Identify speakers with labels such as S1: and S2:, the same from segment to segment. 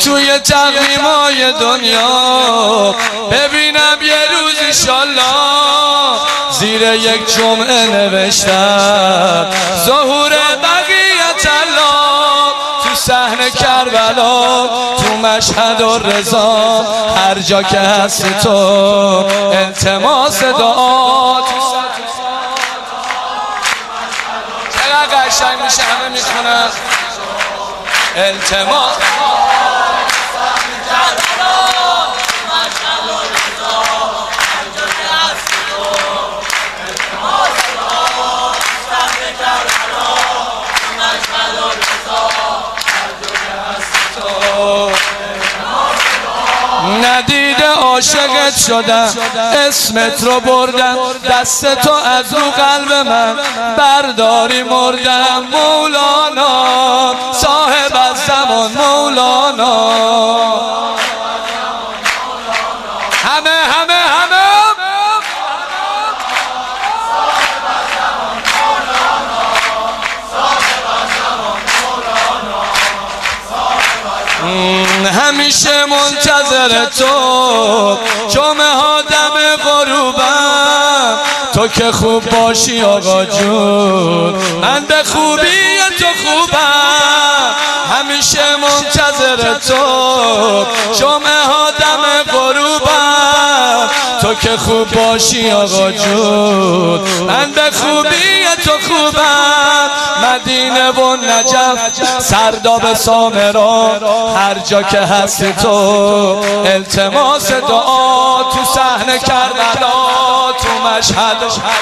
S1: توی تقویمای دنیا ببینم یه روز انشالله زیر یک جمعه نوشتم ظهور بقیت الله تو صحن کربلا تو مشهد و رضا هر جا که هستی تو التماس دعا چقدر قشنگ میشه همه میخونن التماس ندیده عاشقت شدم اسمت رو بردم دست تو از رو قلب من برداری مردم مولانا صاحب از زمان مولانا همه همیشه منتظر تو جمعه ها دم غروبم تو که خوب باشی آقا جون من به خوبی تو خوبم همیشه منتظر تو جمعه ها دم غروبم تو که خوب باشی آقا جون من به خوبی تو خوبم مدینه و نجف سرداب سامرا هر جا که هستی تو التماس دعا تو صحن کربلا تو مشهد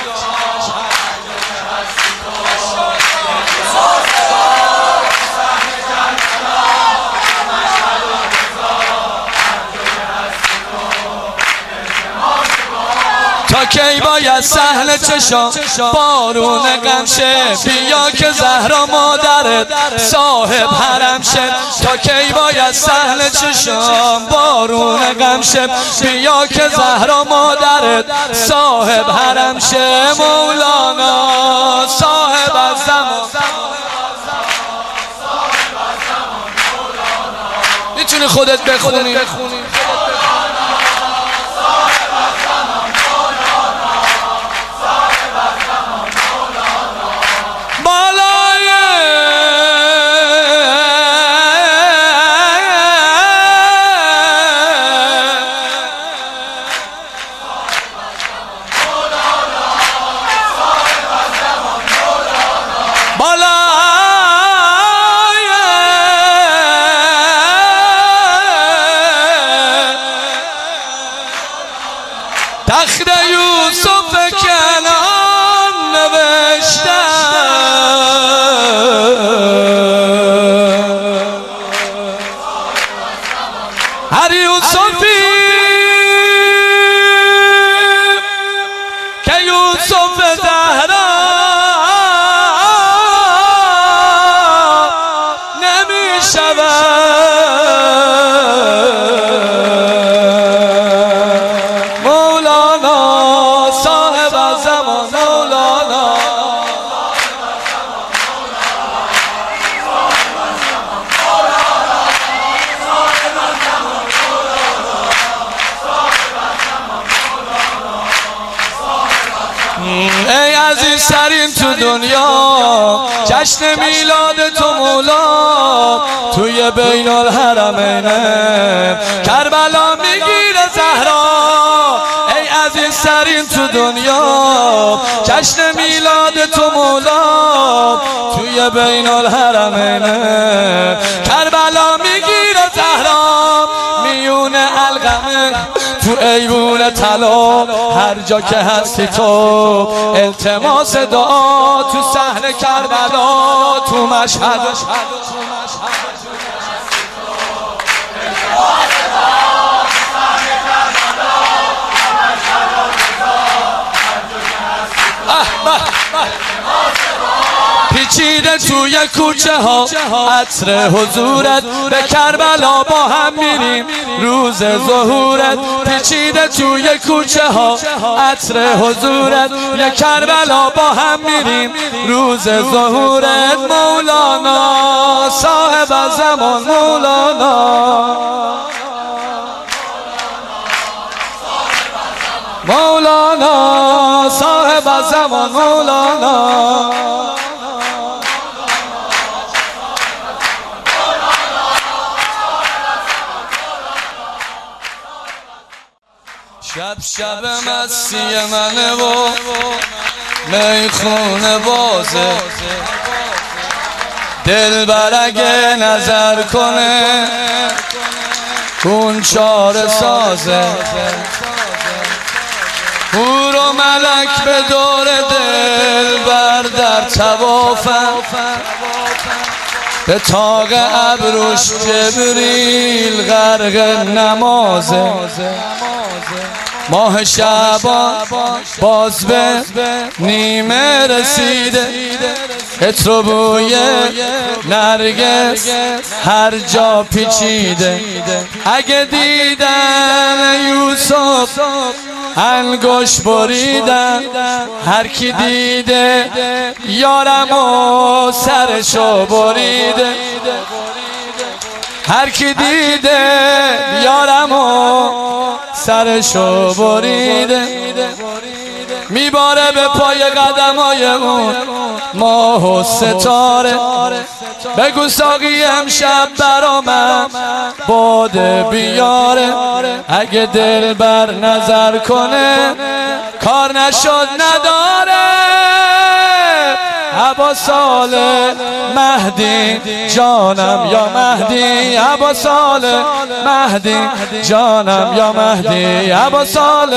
S1: تا کی باید سهل چشام بارون غم شه بیا که زهرا مادرت صاحب حرم شه تا کی باید سهل چشام بارون غم شه بیا که زهرا مادرت صاحب حرم شه مولانا صاحب از زمان میتونی خودت بخونی تخت یوسف کنان نوشتم هر یوسفی که یوسف زهرا نمی شود ای عزیز ترین تو دنیا جشن میلاد تو مولا توی بین الحرمین کربلا میگیره زهرا ای عزیز ترین تو دنیا جشن میلاد تو مولا توی بین الحرمین کربلا میگیره زهرا میون القمه تو ایوون طلا هر جا که هستی تو التماس دعا تو صحن کربلا تو مشهد پیچیده توی کوچه ها عطر حضورت به کربلا با هم میریم روز ظهورت پیچیده توی کوچه ها عطر حضورت به کربلا با هم میریم روز ظهورت مولانا صاحب زمان مولانا مولانا صاحب زمان مولانا شب شب مستی منه و میخونه بازه دلبر اگه نظر کنه اون چاره سازه حور و ملک به دور دلبر در طوافن به طاق ابروش جبریل غرق نمازه ماه شعبان باز به نیمه رسیده عطر و بوی نرگس هر جا پیچیده اگه دیدن یوسف انگشت بریدن هر کی دیده یارم و سرشو بریده هر کی دیده یارم و سرشو بریده میباره به پای قدمای اون ماه و ستاره بگو ساقی امشب برا من باده بیاره اگه دلبر نظر کنه کار نشد نداره عباسال مهدی جانم یا مهدی عباسال مهدی جانم یا مهدی عباسال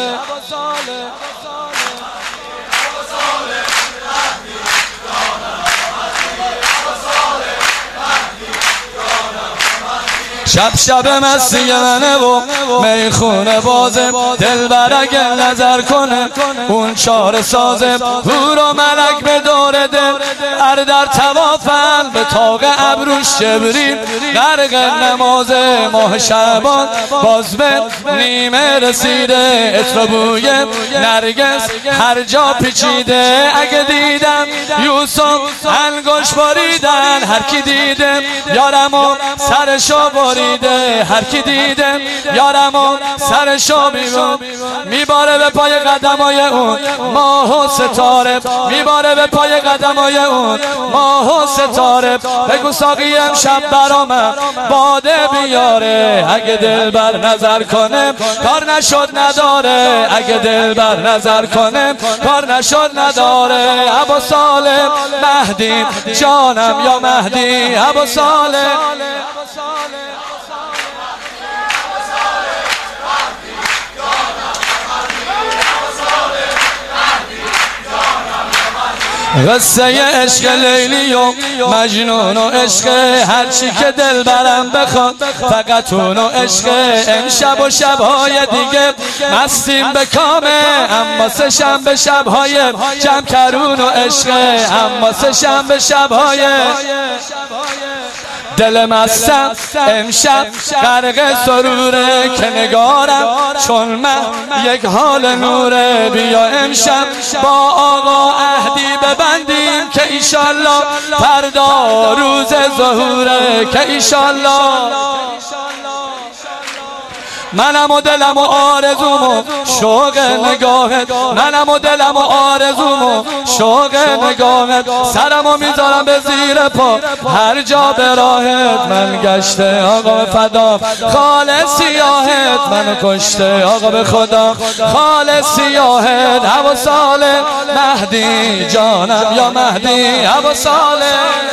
S1: شب شب مستی منه و میخونه بازه دلبر اگه نظر کنه اون چاره سازه حور و ملک به دور دل هر در طوافن به طاق ابروش جبریل غرق نمازه ماه شعبان باز به نیمه رسیده عطر بوی نرگس هر جا پیچیده اگه دیدم یوسف انگشت بریدن هر کی دیده یارمو سرشو بریده هر کی دیده یارمو سرشو میباره به پای قدمای اون ماه و ستاره میباره به پای قدمای اون ماه و ستاره بگو ساقی امشب برا من باده بیاره اگه دلبر نظر کنه کار نشد نداره اگه دلبر نظر کنه کار نشد نداره عباسال مهدی جانم یا مهدی عباسال قصه عشق لیلی و مجنون و عشق هرچی که دل برم بخواد فقط اون و عشق امشب و شبهای دیگه مستیم به کامه اما سه شنبه شبهای جمع کرون و عشق اما سه شنبه شبهای دل مستم امشب غرق سروره که نگارم چون من یک حال نوره بیا امشب با آقا عهدی ببندیم که ایشالله فردا روز ظهوره که ایشالله منم و دلم و آرزوم و شوق نگاهت منم و دلم و آرزوم و شوق نگاهت سرم و میذارم به زیر پا هر جا به راهت من گشته آقا فدا خال سیاهت منو کشته آقا به خدا خال سیاهت عباسال مهدی جانم یا مهدی عباسال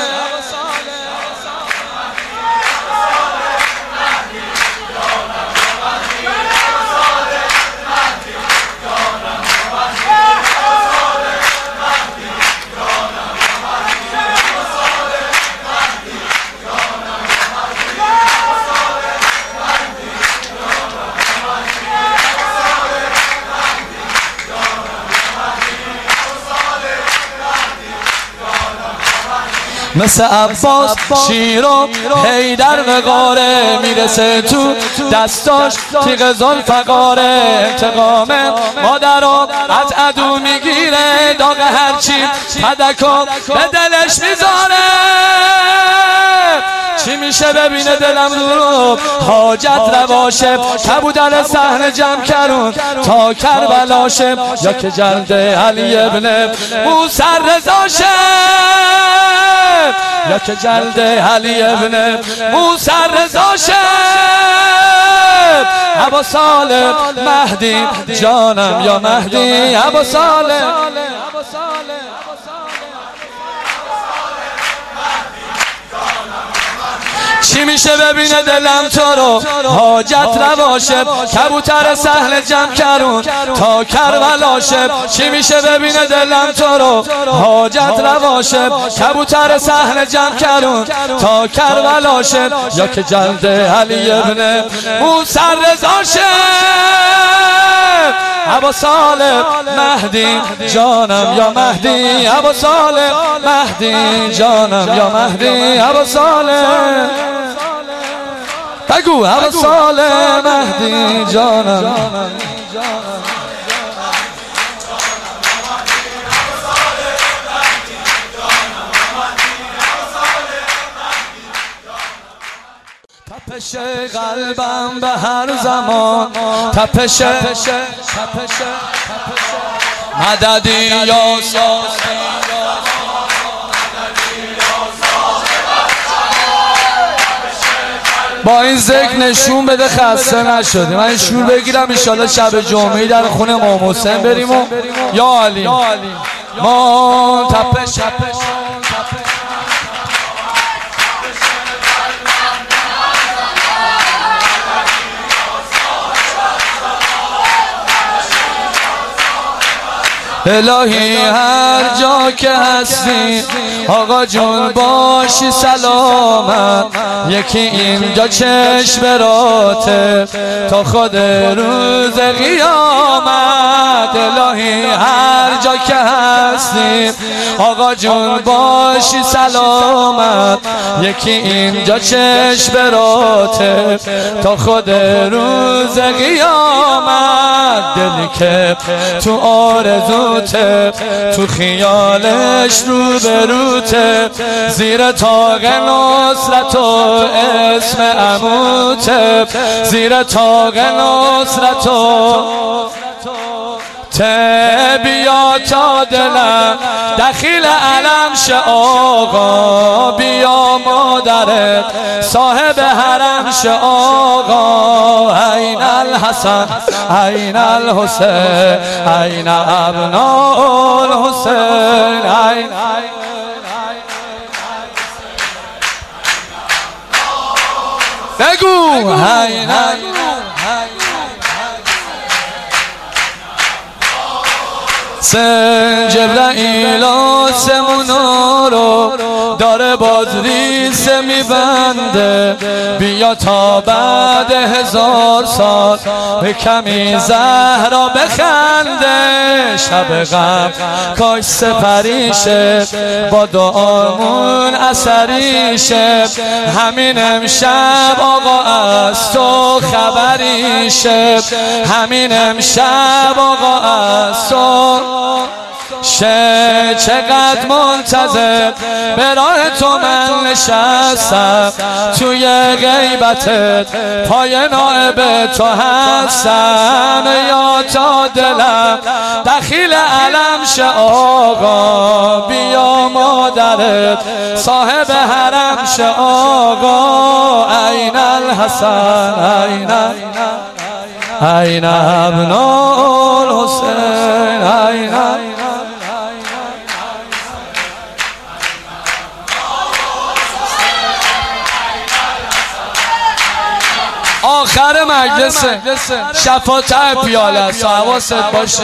S1: مثل عباس شیر و حیدر وقاره میرسه تو دستاش تیغ زلفقاره انتقام مادرو از عدو میگیره داغ هرچی فدکو به دلش میذاره چی میشه ببینه دلم دروب حاجت رواشه کبودر صحنه جمع کرون تا کربلاشه یا که جلد علی ابن موسی رضاشه یا که جلد علی ابن موسی رضاشه ابا سالم مهدی جانم یا مهدی ابا سالم چی میشه ببینه دلم تو رو حاجت رواشه کبوتر سهل جمع کرون تا کربلاشه چی میشه ببینه دلم تو رو حاجت رواشه کبوتر سهل جمع کرون تا کربلاشه یا که جلد علی ابن موسی رضاشه ابا سالم مهدی جانم یا مهدی ابا سالم مهدی جانم یا مهدی ابا سالم بگو ابا سالم مهدی جانم تپش قلبم به هر زمان تپش مددی یا سازی با این ذکر نشون بده خسته نشدی من این شور بگیرم انشالله شب جمعه در خونه امام حسین بریم و یا علی ما تپش الهی هر جا که هستی آقا جون باشی سلامت یکی اینجا چشم راته تا خود روز قیامت الهی هر جا که هستی آقا جون باشی سلامت یکی اینجا چشم راته تا خود روز قیامت دلی که تو آرزو تو خیالش رو بروته زیر تاق نصرت و اسم عموته زیر تاق نصرت و بیا تا دلم دخیل علم شه آقا بیا مادرت صاحب حرم شه آقا این الحسن این الحسین این ابناء الحسین این بگو این سن جبرائیل آسمونا رو داره بازریز میبنده بیا تا بعد 1000 سال به کمی زهرا بخنده شب غم کاش سپریشه با دعامون اثریشه همین امشب آقا از تو خبریشه همین امشب آقا از تو چقدر منتظر به راه تو من نشستم توی غیبتت پای نائب تو هستم یا تا دلم دخیل علم شه آقا بیا مادرت صاحب حرم شه آقا این الحسن این ابناء الحسین این آخر مجلس شفاته پیاله است حواست باشه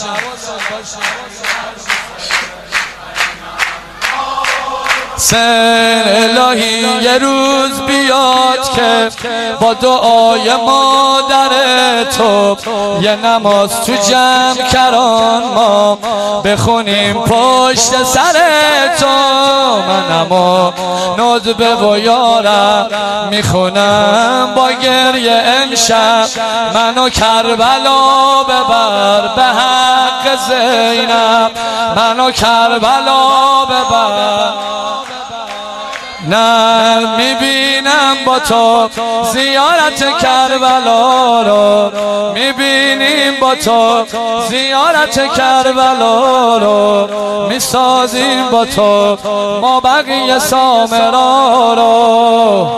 S1: سن الهی یه روز بیاد که با دعای مادر تو یه نماز تو جمع کران ما بخونیم پشت سر تو منم و ندبه و یارم میخونم با گریه امشب منو کربلا ببر به حق زینب منو کربلا ببر نه میبینم با تو زیارت کربلا رو، میبینیم با تو زیارت کربلا رو، میسازیم با تو ما بقیه سامرا رو.